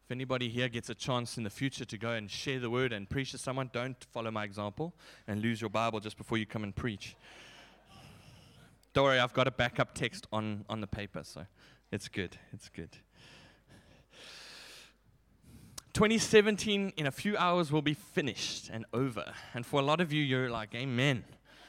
If anybody here gets a chance in the future to go and share the word and preach to someone, don't follow my example and lose your Bible just before you come and preach. Don't worry, I've got a backup text on the paper, so it's good. It's good. 2017, in a few hours, will be finished and over. And for a lot of you, you're like, amen.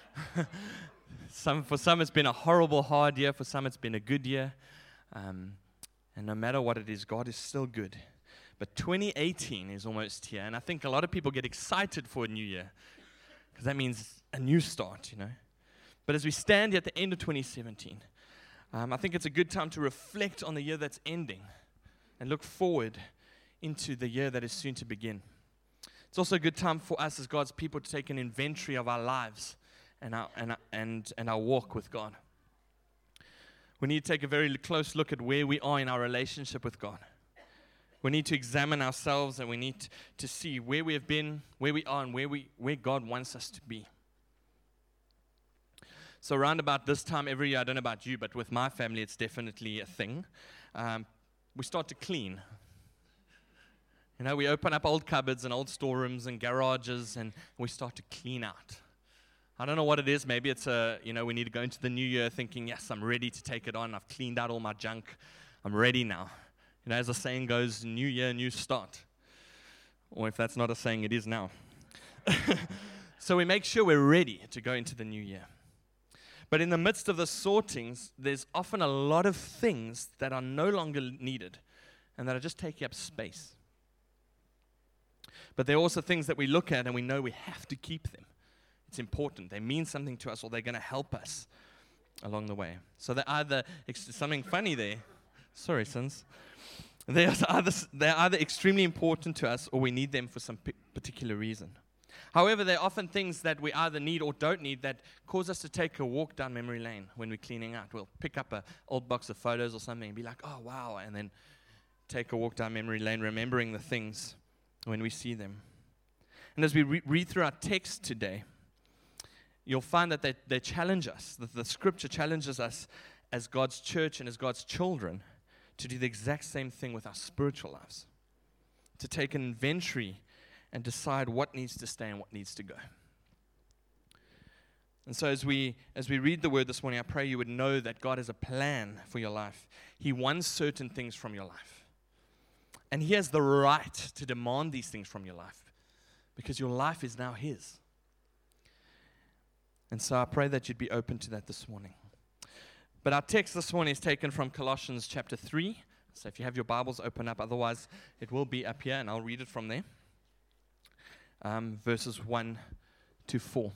For some, it's been a horrible, hard year. For some, it's been a good year. And no matter what it is, God is still good. But 2018 is almost here. And I think a lot of people get excited for a new year because that means a new start, you know. But as we stand here at the end of 2017, I think it's a good time to reflect on the year that's ending and look forward into the year that is soon to begin. It's also a good time for us as God's people to take an inventory of our lives and our walk with God. We need to take a very close look at where we are in our relationship with God. We need to examine ourselves, and we need to see where we have been, where we are, and where God wants us to be. So around about this time every year, I don't know about you, but with my family, it's definitely a thing. We start to clean. You know, we open up old cupboards and old storerooms and garages, and we start to clean out. I don't know what it is. Maybe it's we need to go into the new year thinking, yes, I'm ready to take it on. I've cleaned out all my junk. I'm ready now. You know, as the saying goes, new year, new start. Or if that's not a saying, it is now. So we make sure we're ready to go into the new year. But in the midst of the sortings, there's often a lot of things that are no longer needed and that are just taking up space. But there are also things that we look at and we know we have to keep them. It's important. They mean something to us, or they're going to help us along the way. So they're either something funny there. Sorry, sons. They're either extremely important to us, or we need them for some particular reason. However, there are often things that we either need or don't need that cause us to take a walk down memory lane when we're cleaning out. We'll pick up an old box of photos or something and be like, oh, wow, and then take a walk down memory lane, remembering the things when we see them. And as we read through our text today, you'll find that they challenge us, that the scripture challenges us as God's church and as God's children to do the exact same thing with our spiritual lives, to take an inventory and decide what needs to stay and what needs to go. And so as we read the word this morning, I pray you would know that God has a plan for your life. He wants certain things from your life. And He has the right to demand these things from your life because your life is now His. And so I pray that you'd be open to that this morning. But our text this morning is taken from Colossians chapter 3. So if you have your Bibles, open up. Otherwise, it will be up here, and I'll read it from there. Verses 1 to 4.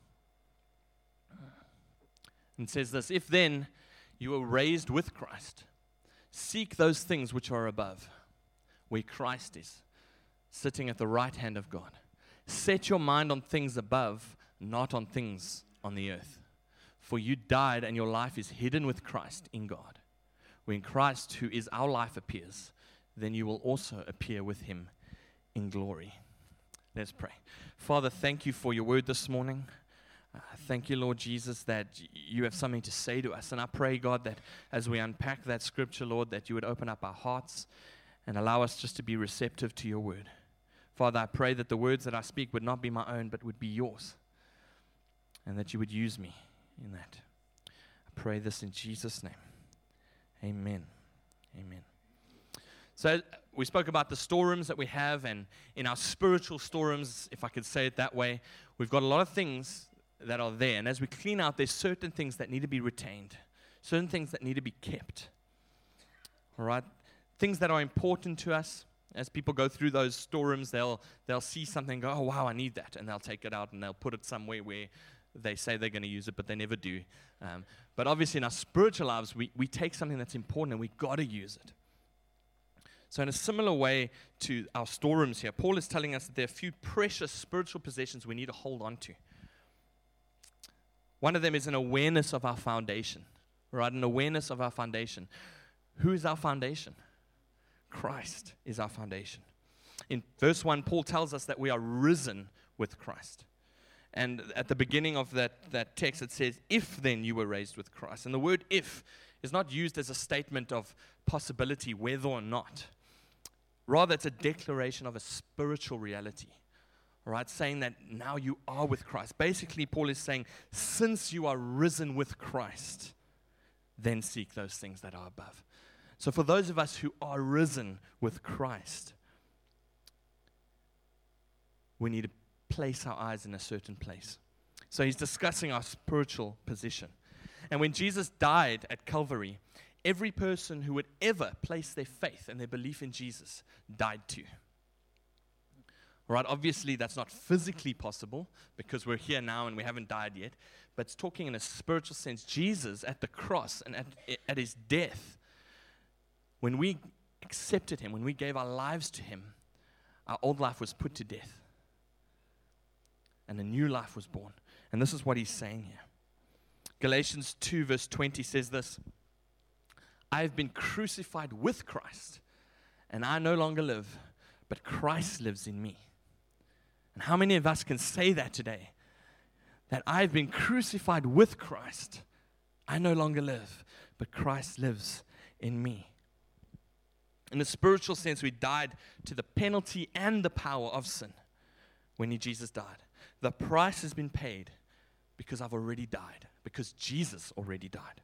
And it says this: If then you were raised with Christ, seek those things which are above, where Christ is, sitting at the right hand of God. Set your mind on things above, not on things on the earth. For you died, and your life is hidden with Christ in God. When Christ, who is our life, appears, then you will also appear with Him in glory. Let's pray. Father, thank you for your word this morning. Thank you, Lord Jesus, that you have something to say to us. And I pray, God, that as we unpack that scripture, Lord, that you would open up our hearts and allow us just to be receptive to your word. Father, I pray that the words that I speak would not be my own, but would be yours, and that you would use me in that. I pray this in Jesus' name. Amen. Amen. So we spoke about the storerooms that we have, and in our spiritual storerooms, if I could say it that way, we've got a lot of things that are there. And as we clean out, there's certain things that need to be retained, certain things that need to be kept. All right? Things that are important to us. As people go through those storerooms, they'll see something and go, oh, wow, I need that. And they'll take it out and they'll put it somewhere where they say they're going to use it, but they never do. But obviously in our spiritual lives, we take something that's important and we've got to use it. So in a similar way to our storerooms here, Paul is telling us that there are a few precious spiritual possessions we need to hold on to. One of them is an awareness of our foundation, right? An awareness of our foundation. Who is our foundation? Christ is our foundation. In verse 1, Paul tells us that we are risen with Christ. And at the beginning of that text, it says, if then you were raised with Christ. And the word if is not used as a statement of possibility, whether or not. Rather, it's a declaration of a spiritual reality. All right, saying that now you are with Christ. Basically, Paul is saying, since you are risen with Christ, then seek those things that are above. So for those of us who are risen with Christ, we need to place our eyes in a certain place. So he's discussing our spiritual position. And when Jesus died at Calvary, every person who would ever place their faith and their belief in Jesus died too. Right? Obviously, that's not physically possible because we're here now and we haven't died yet. But it's talking in a spiritual sense. Jesus at the cross and at his death, when we accepted him, when we gave our lives to him, our old life was put to death. And a new life was born. And this is what he's saying here. Galatians 2 verse 20 says this, I have been crucified with Christ, and I no longer live, but Christ lives in me. And how many of us can say that today? That I've been crucified with Christ. I no longer live, but Christ lives in me. In a spiritual sense, we died to the penalty and the power of sin when Jesus died. The price has been paid because I've already died, because Jesus already died.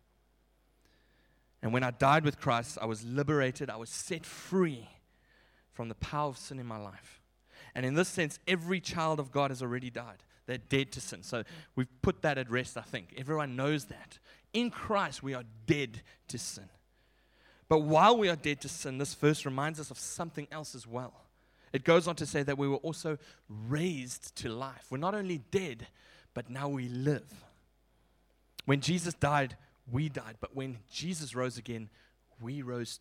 And when I died with Christ, I was liberated, I was set free from the power of sin in my life. And in this sense, every child of God has already died. They're dead to sin. So we've put that at rest, I think. Everyone knows that. In Christ, we are dead to sin. But while we are dead to sin, this verse reminds us of something else as well. It goes on to say that we were also raised to life. We're not only dead, but now we live. When Jesus died, we died. But when Jesus rose again, we rose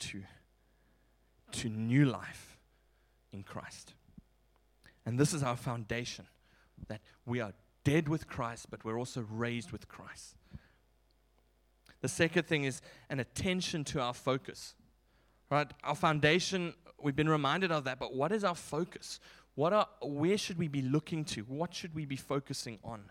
to new life in Christ. And this is our foundation, that we are dead with Christ, but we're also raised with Christ. The second thing is an attention to our focus. Right? Our foundation, we've been reminded of that, but what is our focus? Where should we be looking to? What should we be focusing on?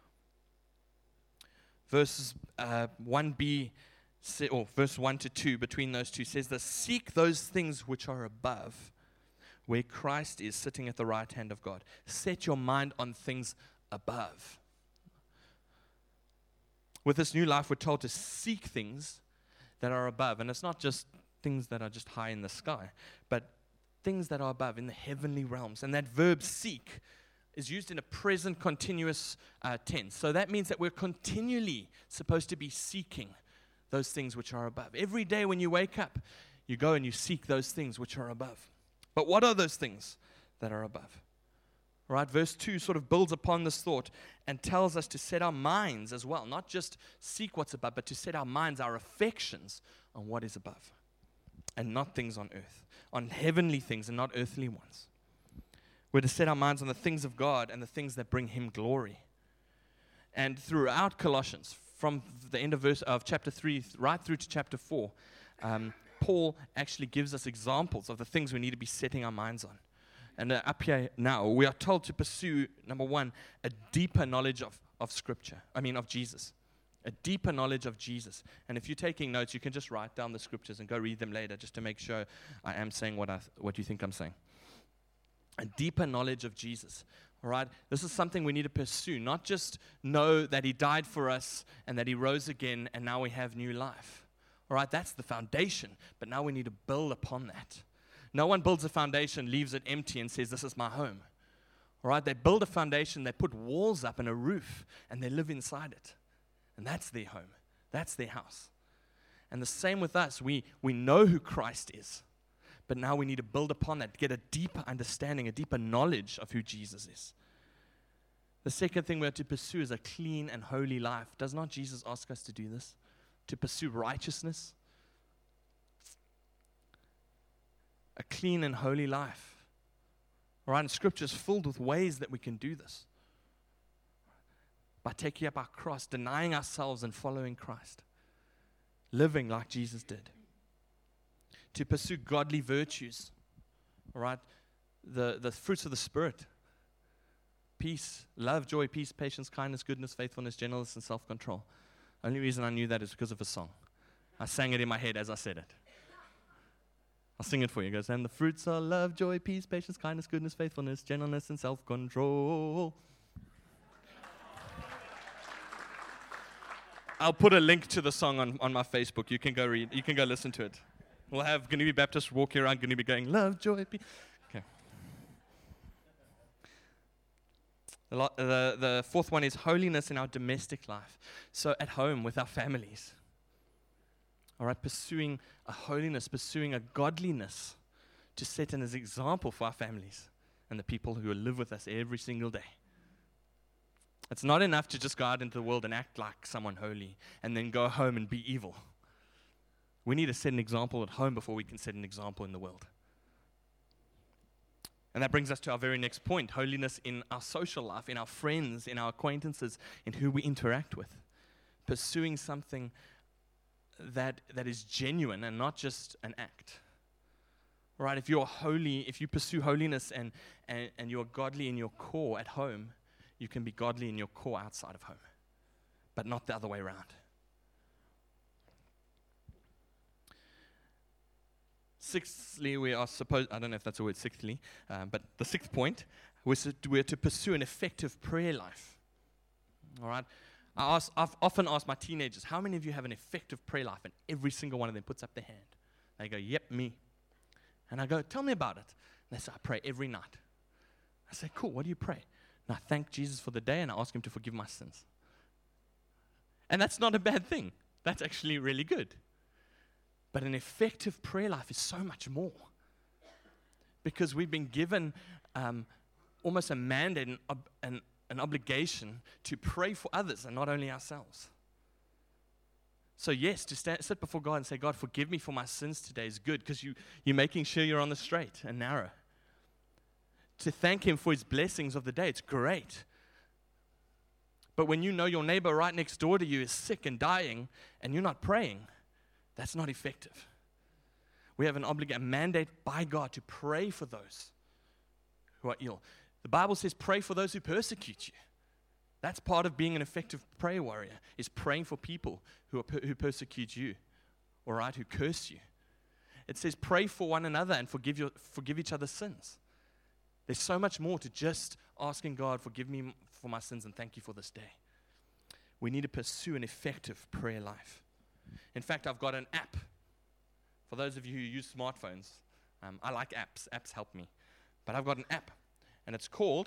Verses 1b, or verse 1 to 2, between those two, says this, seek those things which are above, where Christ is sitting at the right hand of God. Set your mind on things above. With this new life, we're told to seek things that are above. And it's not just things that are just high in the sky, but things that are above in the heavenly realms. And that verb seek is used in a present continuous tense. So that means that we're continually supposed to be seeking those things which are above. Every day when you wake up, you go and you seek those things which are above. But what are those things that are above? All right, verse 2 sort of builds upon this thought and tells us to set our minds as well, not just seek what's above, but to set our minds, our affections on what is above and not things on earth, on heavenly things and not earthly ones. We're to set our minds on the things of God and the things that bring him glory. And throughout Colossians, from the end of chapter 3 right through to chapter 4, Paul actually gives us examples of the things we need to be setting our minds on. And up here now, we are told to pursue, number one, a deeper knowledge of Scripture. Of Jesus. A deeper knowledge of Jesus. And if you're taking notes, you can just write down the Scriptures and go read them later just to make sure I am saying what you think I'm saying. A deeper knowledge of Jesus. All right? This is something we need to pursue. Not just know that he died for us and that he rose again and now we have new life. All right? That's the foundation. But now we need to build upon that. No one builds a foundation, leaves it empty, and says, this is my home. All right? They build a foundation, they put walls up and a roof, and they live inside it. And that's their home. That's their house. And the same with us. We know who Christ is, but now we need to build upon that, get a deeper understanding, a deeper knowledge of who Jesus is. The second thing we have to pursue is a clean and holy life. Does not Jesus ask us to do this? To pursue righteousness? A clean and holy life. All right, and Scripture is filled with ways that we can do this. By taking up our cross, denying ourselves and following Christ. Living like Jesus did. To pursue godly virtues. All right, the fruits of the Spirit. Peace, love, joy, peace, patience, kindness, goodness, faithfulness, gentleness, and self-control. Only reason I knew that is because of a song. I sang it in my head as I said it. I'll sing it for you. It goes, and the fruits are love, joy, peace, patience, kindness, goodness, faithfulness, gentleness, and self-control. I'll put a link to the song on my Facebook. You can go read. You can go listen to it. We'll have Ganubi Baptist walking around Ganubi going, love, joy, peace. Okay. The fourth one is holiness in our domestic life. So at home with our families. All right, pursuing a holiness, pursuing a godliness to set an example for our families and the people who live with us every single day. It's not enough to just go out into the world and act like someone holy and then go home and be evil. We need to set an example at home before we can set an example in the world. And that brings us to our very next point, holiness in our social life, in our friends, in our acquaintances, in who we interact with. Pursuing something that is genuine and not just an act. All right, if you're holy, if you pursue holiness and you're godly in your core at home, you can be godly in your core outside of home, but not the other way around. Sixthly, we are supposed, I don't know if that's a word, sixthly, but the sixth point, we're to pursue an effective prayer life. All right? I've often asked my teenagers, how many of you have an effective prayer life? And every single one of them puts up their hand. They go, yep, me. And I go, tell me about it. And they say, I pray every night. I say, cool, what do you pray? And I thank Jesus for the day and I ask him to forgive my sins. And that's not a bad thing. That's actually really good. But an effective prayer life is so much more. Because we've been given almost a mandate and an obligation to pray for others and not only ourselves. So yes, to sit before God and say, God, forgive me for my sins today is good because you're making sure you're on the straight and narrow. To thank him for his blessings of the day, it's great. But when you know your neighbor right next door to you is sick and dying and you're not praying, that's not effective. We have a mandate by God to pray for those who are ill. The Bible says pray for those who persecute you. That's part of being an effective prayer warrior, is praying for people who persecute you, all right, who curse you. It says pray for one another and forgive each other's sins. There's so much more to just asking God, forgive me for my sins and thank you for this day. We need to pursue an effective prayer life. In fact, I've got an app. For those of you who use smartphones, I like apps. Apps help me. But I've got an app, and it's called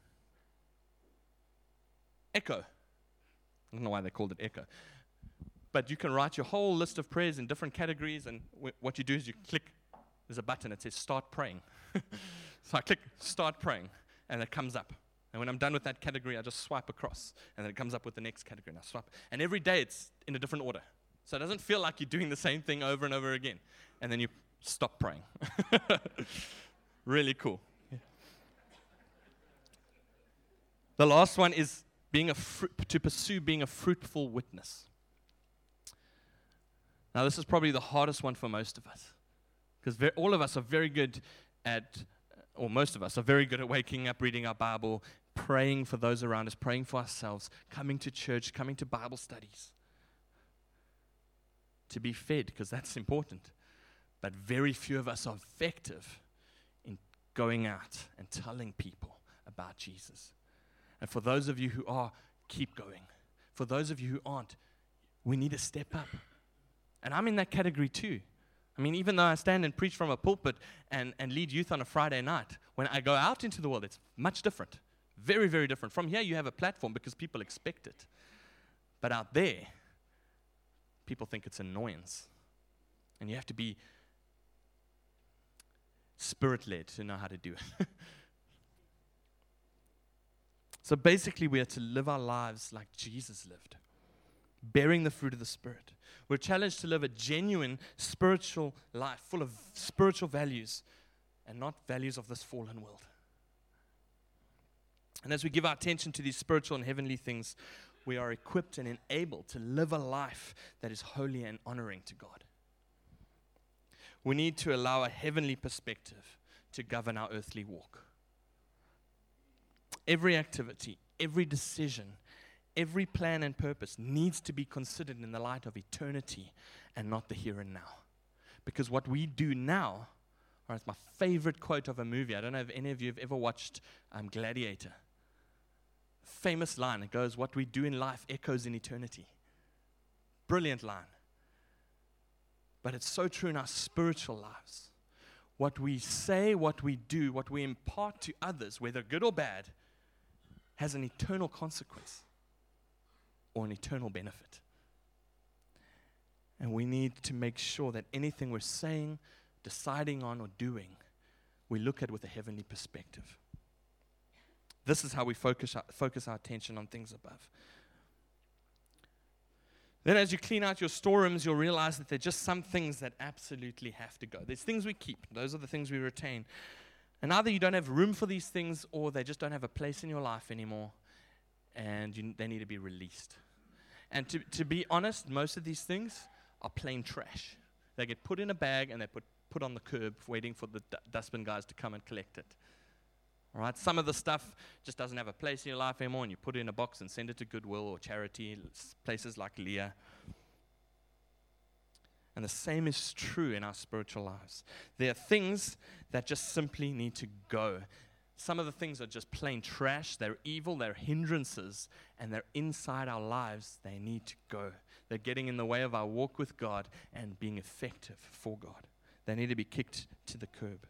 Echo. I don't know why they called it Echo. But you can write your whole list of prayers in different categories, and what you do is you click, there's a button that says Start Praying. So I click Start Praying, and it comes up. And when I'm done with that category, I just swipe across, and then it comes up with the next category, and I swipe. And every day it's in a different order. So it doesn't feel like you're doing the same thing over and over again. And then you stop praying. Really cool. Yeah. The last one is to pursue being a fruitful witness. Now, this is probably the hardest one for most of us. Because all of us are very good or most of us are very good at waking up, reading our Bible, praying for those around us, praying for ourselves, coming to church, coming to Bible studies. To be fed, because that's important. But very few of us are effective in going out and telling people about Jesus. And for those of you who are, keep going. For those of you who aren't, we need to step up. And I'm in that category too. I mean, even though I stand and preach from a pulpit and lead youth on a Friday night, when I go out into the world, it's much different. Very, very different. From here, you have a platform because people expect it. But out there, people think it's annoyance. And you have to be spirit-led to know how to do it. So basically, we are to live our lives like Jesus lived, bearing the fruit of the Spirit. We're challenged to live a genuine spiritual life, full of spiritual values, and not values of this fallen world. And as we give our attention to these spiritual and heavenly things, we are equipped and enabled to live a life that is holy and honoring to God. We need to allow a heavenly perspective to govern our earthly walk. Every activity, every decision, every plan and purpose needs to be considered in the light of eternity and not the here and now. Because what we do now All right, it's my favorite quote of a movie. I don't know if any of you have ever watched Gladiator. Famous line. It goes, "What we do in life echoes in eternity." Brilliant line. But it's so true in our spiritual lives. What we say, what we do, what we impart to others, whether good or bad, has an eternal consequence or an eternal benefit. And we need to make sure that anything we're saying, deciding on, or doing, we look at with a heavenly perspective. This is how we focus our attention on things above. Then as you clean out your storerooms, you'll realize that there are just some things that absolutely have to go. There's things we keep. Those are the things we retain. And either you don't have room for these things, or they just don't have a place in your life anymore, and they need to be released. And to be honest, most of these things are plain trash. They get put in a bag, and they're put on the curb, waiting for the dustbin guys to come and collect it. All right, some of the stuff just doesn't have a place in your life anymore, and you put it in a box and send it to Goodwill or charity, places like Leah. And the same is true in our spiritual lives. There are things that just simply need to go. Some of the things are just plain trash. They're evil, they're hindrances, and they're inside our lives. They need to go. They're getting in the way of our walk with God and being effective for God. They need to be kicked to the curb.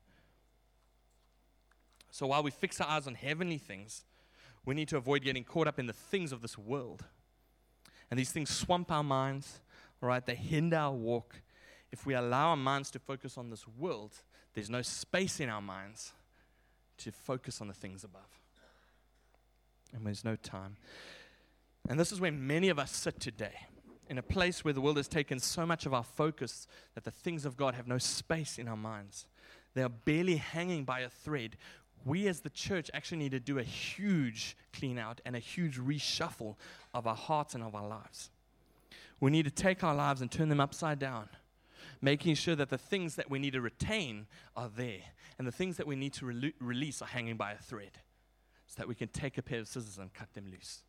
So while we fix our eyes on heavenly things, we need to avoid getting caught up in the things of this world. And these things swamp our minds, all right? They hinder our walk. If we allow our minds to focus on this world, there's no space in our minds to focus on the things above. And there's no time. And this is where many of us sit today, in a place where the world has taken so much of our focus that the things of God have no space in our minds. They are barely hanging by a thread. We as the church actually need to do a huge clean out and a huge reshuffle of our hearts and of our lives. We need to take our lives and turn them upside down, making sure that the things that we need to retain are there, and the things that we need to release are hanging by a thread, so that we can take a pair of scissors and cut them loose.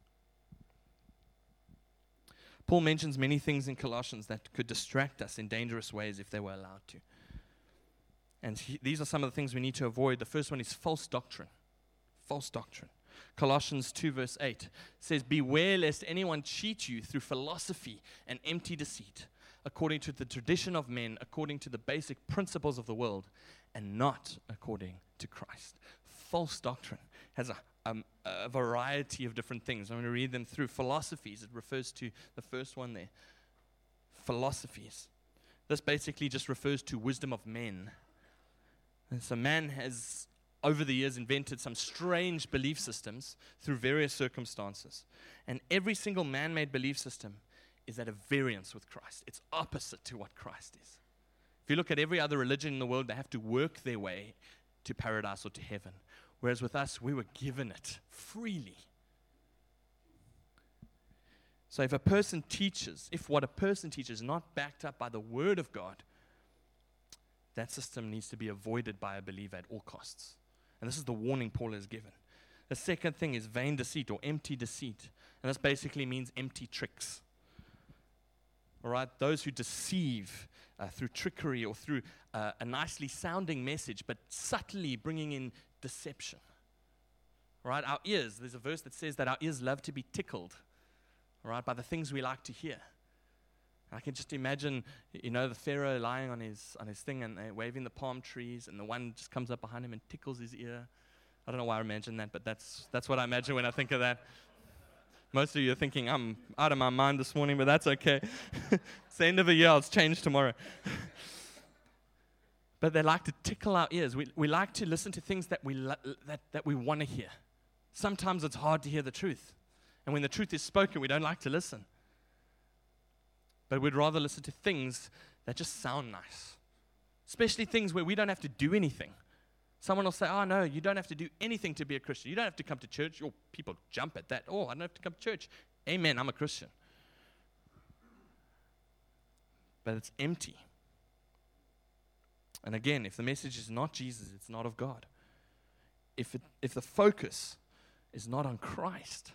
Paul mentions many things in Colossians that could distract us in dangerous ways if they were allowed to. And these are some of the things we need to avoid. The first one is false doctrine. False doctrine. Colossians 2 verse 8 says, "Beware lest anyone cheat you through philosophy and empty deceit, according to the tradition of men, according to the basic principles of the world, and not according to Christ." False doctrine has a variety of different things. I'm going to read them through. Philosophies, it refers to the first one there. Philosophies. This basically just refers to wisdom of men. And so man has, over the years, invented some strange belief systems through various circumstances. And every single man-made belief system is at a variance with Christ. It's opposite to what Christ is. If you look at every other religion in the world, they have to work their way to paradise or to heaven. Whereas with us, we were given it freely. So if what a person teaches is not backed up by the Word of God, that system needs to be avoided by a believer at all costs. And this is the warning Paul has given. The second thing is vain deceit or empty deceit. And this basically means empty tricks. All right? Those who deceive through trickery or through a nicely sounding message, but subtly bringing in deception. All right? Our ears, there's a verse that says that our ears love to be tickled, all right, by the things we like to hear. I can just imagine, the Pharaoh lying on his thing and waving the palm trees, and the one just comes up behind him and tickles his ear. I don't know why I imagine that, but that's what I imagine when I think of that. Most of you are thinking, I'm out of my mind this morning, but that's okay. It's the end of the year, it's changed tomorrow. But they like to tickle our ears. We like to listen to things that we want to hear. Sometimes it's hard to hear the truth. And when the truth is spoken, we don't like to listen. But we'd rather listen to things that just sound nice. Especially things where we don't have to do anything. Someone will say, "Oh, no, you don't have to do anything to be a Christian. You don't have to come to church." Oh, people jump at that. "Oh, I don't have to come to church." Amen, I'm a Christian. But it's empty. And again, if the message is not Jesus, it's not of God. If the focus is not on Christ,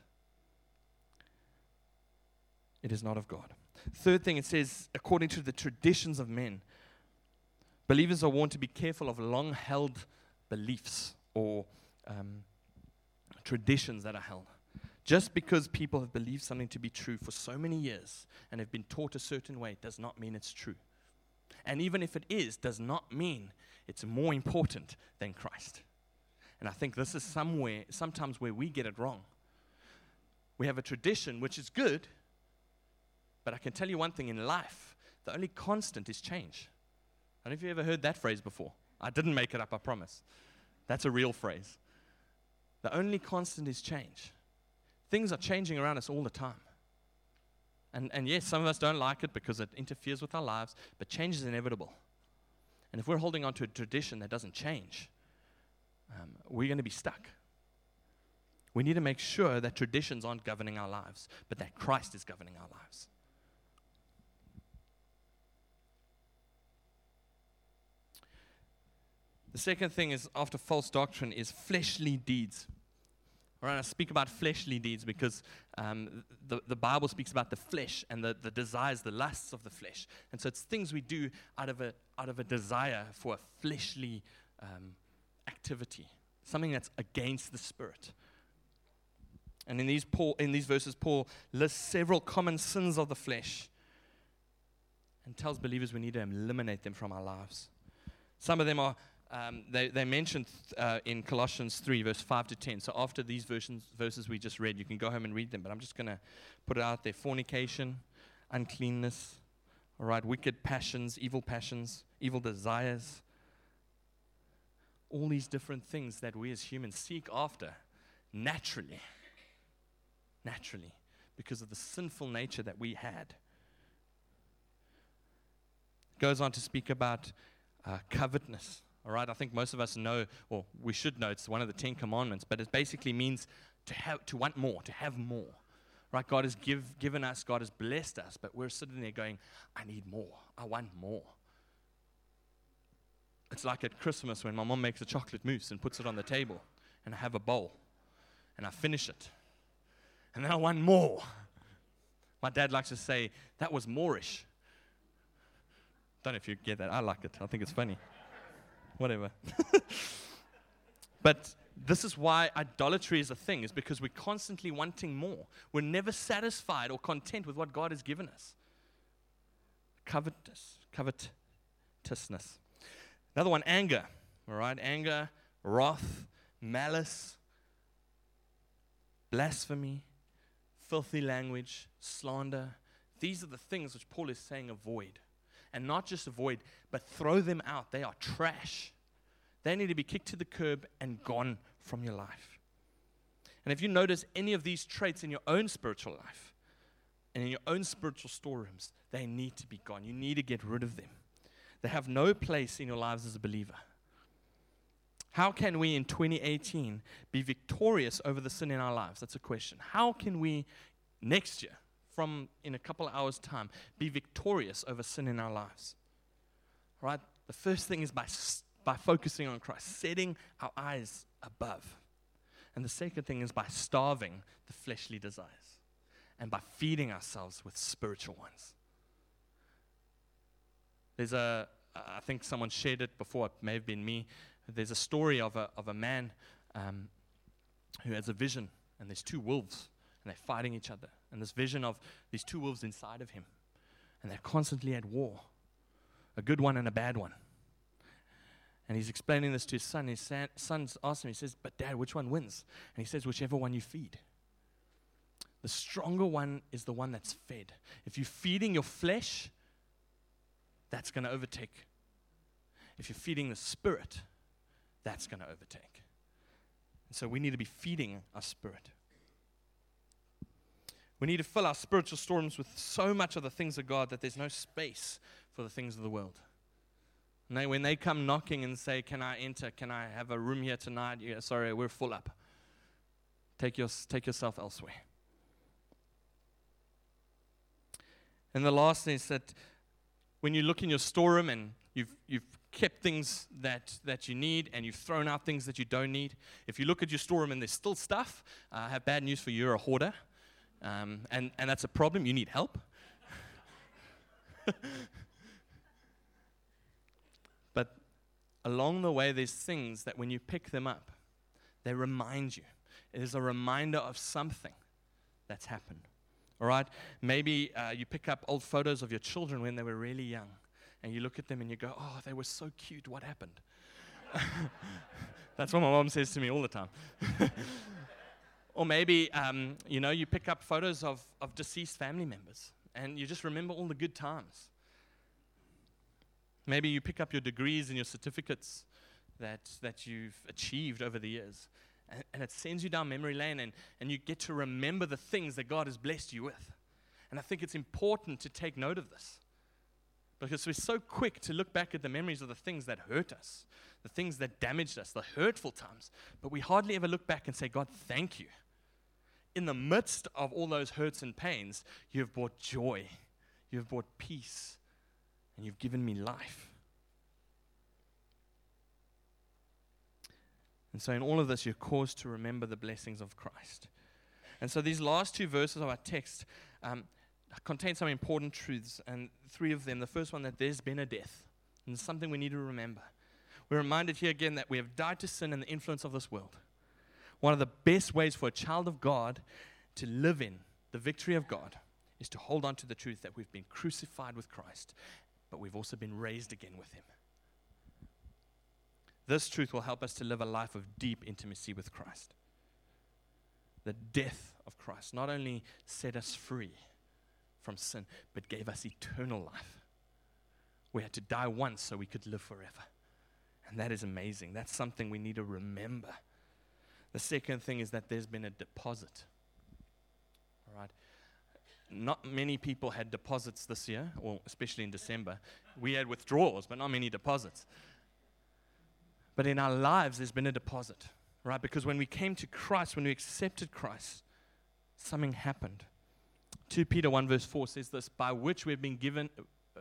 it is not of God. Third thing, it says, according to the traditions of men. Believers are warned to be careful of long-held beliefs or traditions that are held. Just because people have believed something to be true for so many years and have been taught a certain way does not mean it's true. And even if it is, does not mean it's more important than Christ. And I think this is sometimes where we get it wrong. We have a tradition which is good, but I can tell you one thing in life, the only constant is change. I don't know if you ever heard that phrase before. I didn't make it up, I promise. That's a real phrase. The only constant is change. Things are changing around us all the time. And yes, some of us don't like it because it interferes with our lives, but change is inevitable. And if we're holding on to a tradition that doesn't change, we're going to be stuck. We need to make sure that traditions aren't governing our lives, but that Christ is governing our lives. The second thing is after false doctrine is fleshly deeds. All right, I speak about fleshly deeds because the Bible speaks about the flesh and the desires, the lusts of the flesh. And so it's things we do out of a desire for a fleshly activity, something that's against the Spirit. And in these verses, Paul lists several common sins of the flesh and tells believers we need to eliminate them from our lives. Some of them are they mentioned in Colossians 3, verse 5 to 10. So after these verses we just read, you can go home and read them. But I'm just going to put it out there. Fornication, uncleanness, all right, wicked passions, evil desires. All these different things that we as humans seek after naturally, because of the sinful nature that we had. Goes on to speak about covetousness. All right, I think most of us know, or we should know, it's one of the 10 commandments, but it basically means to want more, to have more. Right, God has given us, God has blessed us, but we're sitting there going, I need more, I want more. It's like at Christmas when my mom makes a chocolate mousse and puts it on the table, and I have a bowl, and I finish it, and then I want more. My dad likes to say, that was moreish. Don't know if you get that. I like it. I think it's funny. Whatever. But this is why idolatry is a thing, is because we're constantly wanting more. We're never satisfied or content with what God has given us. Covetousness. Another one, anger. All right, anger, wrath, malice, blasphemy, filthy language, slander. These are the things which Paul is saying avoid. And not just avoid, but throw them out. They are trash. They need to be kicked to the curb and gone from your life. And if you notice any of these traits in your own spiritual life and in your own spiritual storerooms, they need to be gone. You need to get rid of them. They have no place in your lives as a believer. How can we in 2018 be victorious over the sin in our lives? That's a question. How can we next year, in a couple of hours' time, be victorious over sin in our lives? Right? The first thing is by focusing on Christ, setting our eyes above. And the second thing is by starving the fleshly desires and by feeding ourselves with spiritual ones. I think someone shared it before, it may have been me. There's a story of a man who has a vision, and there's two wolves, and they're fighting each other. And this vision of these two wolves inside of him. And they're constantly at war. A good one and a bad one. And he's explaining this to his son. His son's asking him, he says, but Dad, which one wins? And he says, whichever one you feed. The stronger one is the one that's fed. If you're feeding your flesh, that's going to overtake. If you're feeding the Spirit, that's going to overtake. And so we need to be feeding our spirit. We need to fill our spiritual storerooms with so much of the things of God that there's no space for the things of the world. And when they come knocking and say, can I enter? Can I have a room here tonight? Yeah, sorry, we're full up. Take yourself elsewhere. And the last thing is that when you look in your storeroom and you've kept things that you need and you've thrown out things that you don't need, if you look at your storeroom and there's still stuff, I have bad news for you, you're a hoarder. And that's a problem. You need help. But along the way, there's things that when you pick them up, they remind you. It is a reminder of something that's happened. All right? Maybe you pick up old photos of your children when they were really young, and you look at them and you go, oh, they were so cute. What happened? That's what my mom says to me all the time. Or maybe, you pick up photos of deceased family members, and you just remember all the good times. Maybe you pick up your degrees and your certificates that you've achieved over the years, and it sends you down memory lane, and you get to remember the things that God has blessed you with. And I think it's important to take note of this, because we're so quick to look back at the memories of the things that hurt us, the things that damaged us, the hurtful times, but we hardly ever look back and say, God, thank you. In the midst of all those hurts and pains, you have brought joy, you have brought peace, and you've given me life. And so in all of this, you're caused to remember the blessings of Christ. And so these last two verses of our text contain some important truths, and three of them. The first one, that there's been a death, and it's something we need to remember. We're reminded here again that we have died to sin and the influence of this world. One of the best ways for a child of God to live in the victory of God is to hold on to the truth that we've been crucified with Christ, but we've also been raised again with Him. This truth will help us to live a life of deep intimacy with Christ. The death of Christ not only set us free from sin, but gave us eternal life. We had to die once so we could live forever. And that is amazing. That's something we need to remember. The second thing is that there's been a deposit. All right. Not many people had deposits this year, or especially in December. We had withdrawals, but not many deposits. But in our lives, there's been a deposit, right? Because when we came to Christ, when we accepted Christ, something happened. 2 Peter 1 verse 4 says this, by which have been given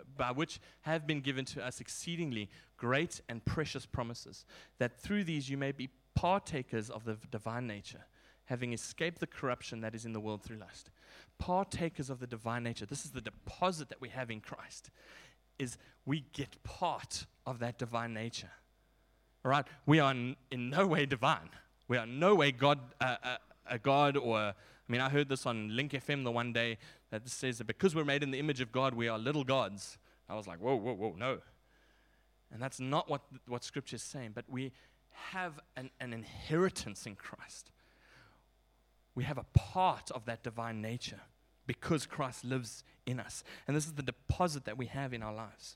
to us exceedingly great and precious promises, that through these you may be partakers of the divine nature, having escaped the corruption that is in the world through lust. Partakers of the divine nature. This is the deposit that we have in Christ, is we get part of that divine nature. All right? We are in no way divine. We are in no way God, a God, or, I heard this on Link FM the one day, that this says that because we're made in the image of God, we are little gods. I was like, whoa, no. And that's not what Scripture is saying, but we have an inheritance in Christ. We have a part of that divine nature because Christ lives in us. And this is the deposit that we have in our lives.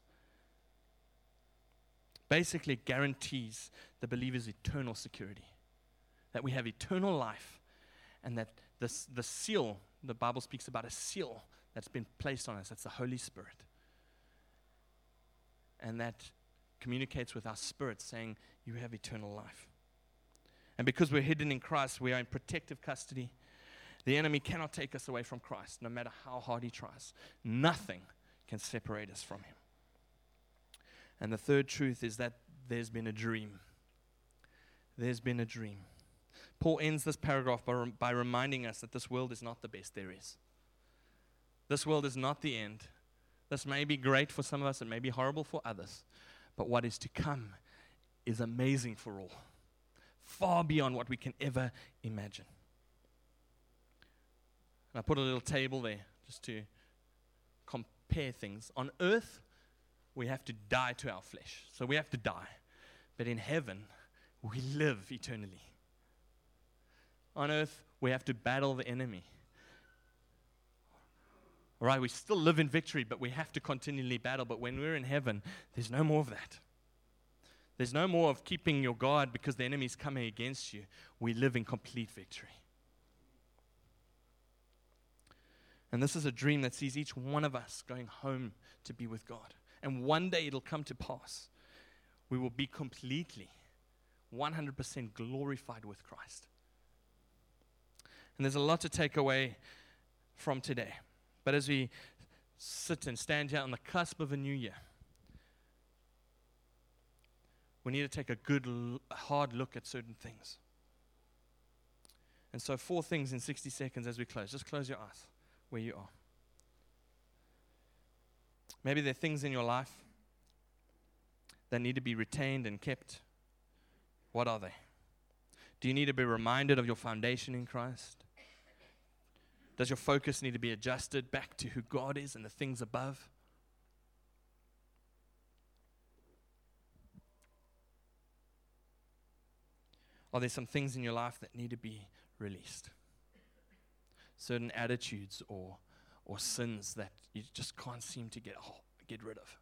Basically, it guarantees the believer's eternal security, that we have eternal life, and that the seal, the Bible speaks about a seal that's been placed on us, that's the Holy Spirit. And that communicates with our spirit saying, you have eternal life. And because we're hidden in Christ, we are in protective custody. The enemy cannot take us away from Christ, no matter how hard he tries. Nothing can separate us from Him. And the third truth is that there's been a dream. There's been a dream. Paul ends this paragraph by reminding us that this world is not the best there is. This world is not the end. This may be great for some of us, it may be horrible for others, but what is to come is amazing for all, far beyond what we can ever imagine. And I put a little table there just to compare things. On earth, we have to die to our flesh, so we have to die. But in heaven, we live eternally. On earth, we have to battle the enemy. All right, we still live in victory, but we have to continually battle. But when we're in heaven, there's no more of that. There's no more of keeping your guard because the enemy's coming against you. We live in complete victory. And this is a dream that sees each one of us going home to be with God. And one day it'll come to pass. We will be completely, 100% glorified with Christ. And there's a lot to take away from today. But as we sit and stand here on the cusp of a new year, we need to take a good, hard look at certain things. And so 4 things in 60 seconds as we close. Just close your eyes where you are. Maybe there are things in your life that need to be retained and kept? What are they? Do you need to be reminded of your foundation in Christ? Does your focus need to be adjusted back to who God is and the things above? Are there some things in your life that need to be released? Certain attitudes or sins that you just can't seem to get rid of.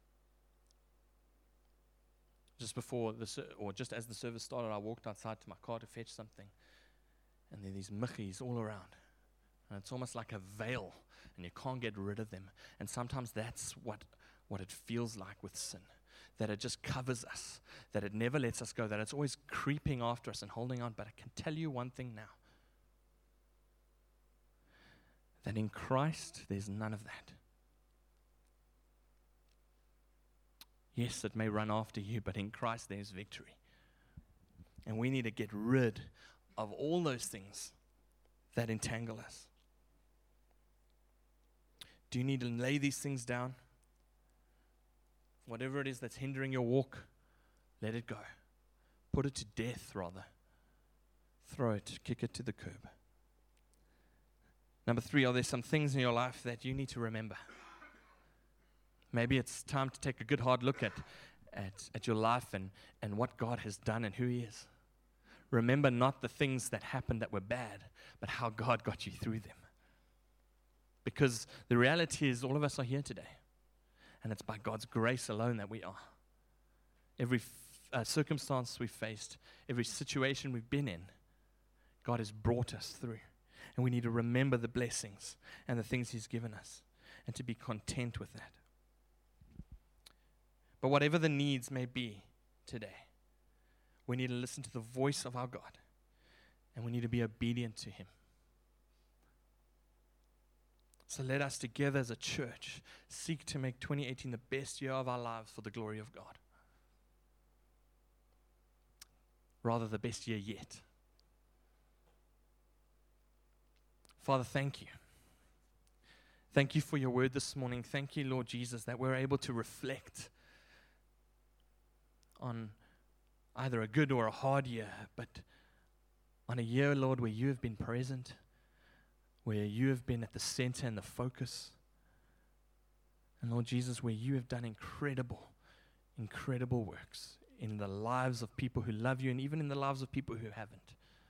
Just before just as the service started, I walked outside to my car to fetch something, and there are these michies all around, and it's almost like a veil, and you can't get rid of them. And sometimes that's what it feels like with sin, that it just covers us, that it never lets us go, that it's always creeping after us and holding on. But I can tell you one thing now, that in Christ, there's none of that. Yes, it may run after you, but in Christ, there's victory. And we need to get rid of all those things that entangle us. Do you need to lay these things down? Whatever it is that's hindering your walk, let it go. Put it to death, rather. Throw it, kick it to the curb. Number 3, are there some things in your life that you need to remember? Maybe it's time to take a good hard look at your life and what God has done and who He is. Remember not the things that happened that were bad, but how God got you through them. Because the reality is all of us are here today. And it's by God's grace alone that we are. Every circumstance we've faced, every situation we've been in, God has brought us through. And we need to remember the blessings and the things He's given us and to be content with that. But whatever the needs may be today, we need to listen to the voice of our God, and we need to be obedient to Him. So let us together as a church seek to make 2018 the best year of our lives for the glory of God. Rather, the best year yet. Father, thank you. Thank you for your word this morning. Thank you, Lord Jesus, that we're able to reflect on either a good or a hard year, but on a year, Lord, where you have been present, where you have been at the center and the focus, and Lord Jesus, where you have done incredible works in the lives of people who love you and even in the lives of people who haven't.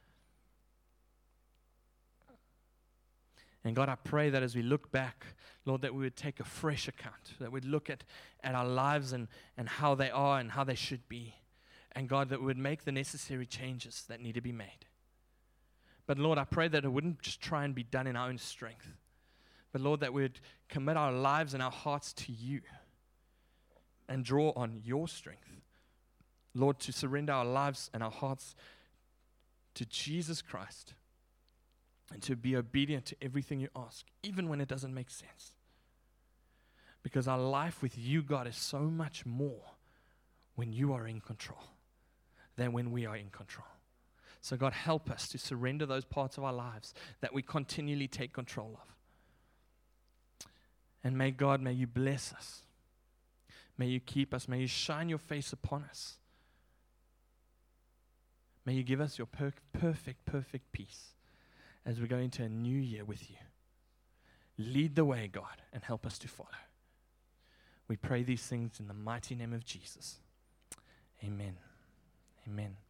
And God, I pray that as we look back, Lord, that we would take a fresh account, that we'd look at our lives and how they are and how they should be. And God, that we would make the necessary changes that need to be made. But Lord, I pray that it wouldn't just try and be done in our own strength. But Lord, that we would commit our lives and our hearts to you and draw on your strength. Lord, to surrender our lives and our hearts to Jesus Christ. And to be obedient to everything you ask, even when it doesn't make sense. Because our life with you, God, is so much more when you are in control than when we are in control. So God, help us to surrender those parts of our lives that we continually take control of. And may you bless us. May you keep us. May you shine your face upon us. May you give us your perfect peace as we go into a new year with you. Lead the way, God, and help us to follow. We pray these things in the mighty name of Jesus. Amen. Amen.